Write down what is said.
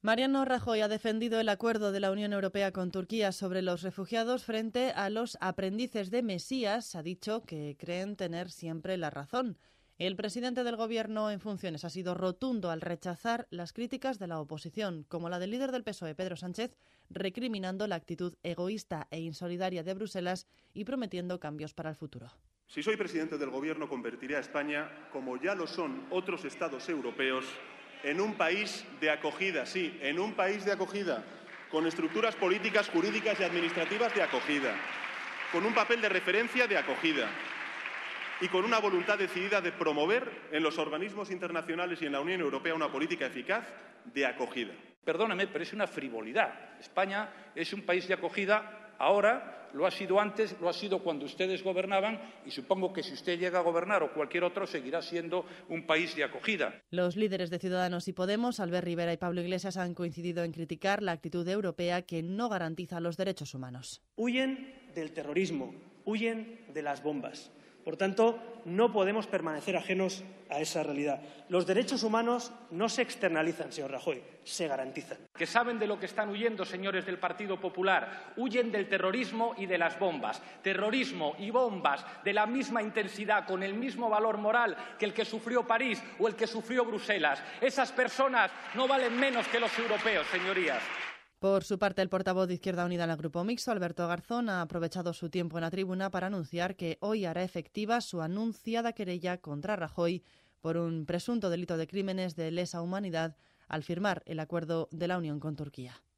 Mariano Rajoy ha defendido el acuerdo de la Unión Europea con Turquía sobre los refugiados frente a los aprendices de Mesías. Ha dicho que creen tener siempre la razón. El presidente del Gobierno en funciones ha sido rotundo al rechazar las críticas de la oposición, como la del líder del PSOE, Pedro Sánchez, recriminando la actitud egoísta e insolidaria de Bruselas y prometiendo cambios para el futuro. Si soy presidente del Gobierno, convertiré a España, como ya lo son otros Estados europeos, en un país de acogida, sí, en un país de acogida, con estructuras políticas, jurídicas y administrativas de acogida, con un papel de referencia de acogida y con una voluntad decidida de promover en los organismos internacionales y en la Unión Europea una política eficaz de acogida. Perdóname, pero es una frivolidad. España es un país de acogida ahora, lo ha sido antes, lo ha sido cuando ustedes gobernaban y supongo que si usted llega a gobernar o cualquier otro seguirá siendo un país de acogida. Los líderes de Ciudadanos y Podemos, Albert Rivera y Pablo Iglesias, han coincidido en criticar la actitud europea que no garantiza los derechos humanos. Huyen del terrorismo, huyen de las bombas. Por tanto, no podemos permanecer ajenos a esa realidad. Los derechos humanos no se externalizan, señor Rajoy, se garantizan. Que saben de lo que están huyendo, señores del Partido Popular. Huyen del terrorismo y de las bombas. Terrorismo y bombas de la misma intensidad, con el mismo valor moral que el que sufrió París o el que sufrió Bruselas. Esas personas no valen menos que los europeos, señorías. Por su parte, el portavoz de Izquierda Unida en el Grupo Mixto, Alberto Garzón, ha aprovechado su tiempo en la tribuna para anunciar que hoy hará efectiva su anunciada querella contra Rajoy por un presunto delito de crímenes de lesa humanidad al firmar el acuerdo de la Unión con Turquía.